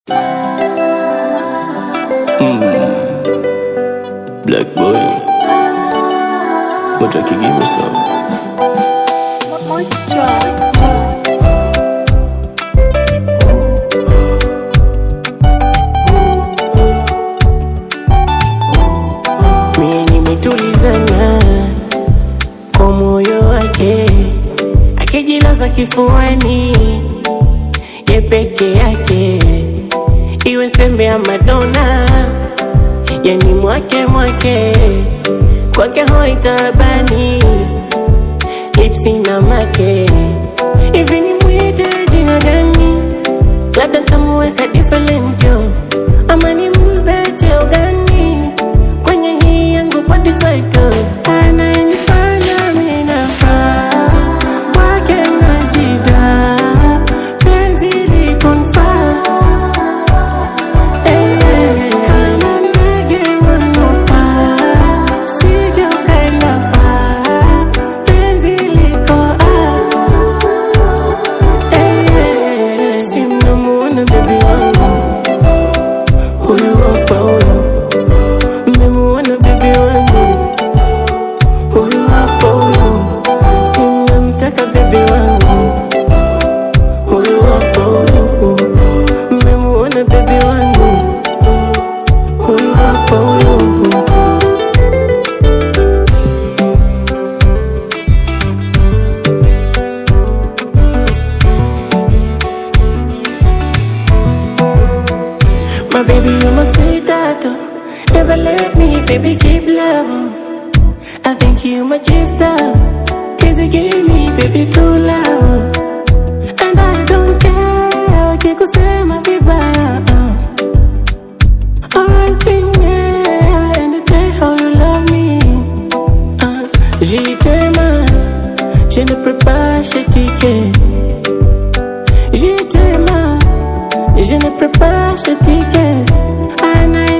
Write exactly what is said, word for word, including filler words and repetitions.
Black boy, what I can give me some. Mimi nimetulizana kwa moyo wake, akijilaza kifuani, ye peke yake, iwe sembe ya Madonna, yani mwake mwake, kwake hoi tabani, lipsi na mate. Hivi ni mwite jina gani? Labda nitamuweka different yo, ama ni mbeche ugani kwenye hii yangu body site. Anayenifanya mimi nafaa, kwake najida, penzi liko nifaa. My baby, you must say that though. Never let me, baby, keep love. I think you my gifter. Please give me, baby, true love. And I don't care, kikusema vibaya. Always been there, and I tell how you love me. uh, Je t'aime, je ne peux pas critiquer. Je t'aime, je ne peux pas critiquer.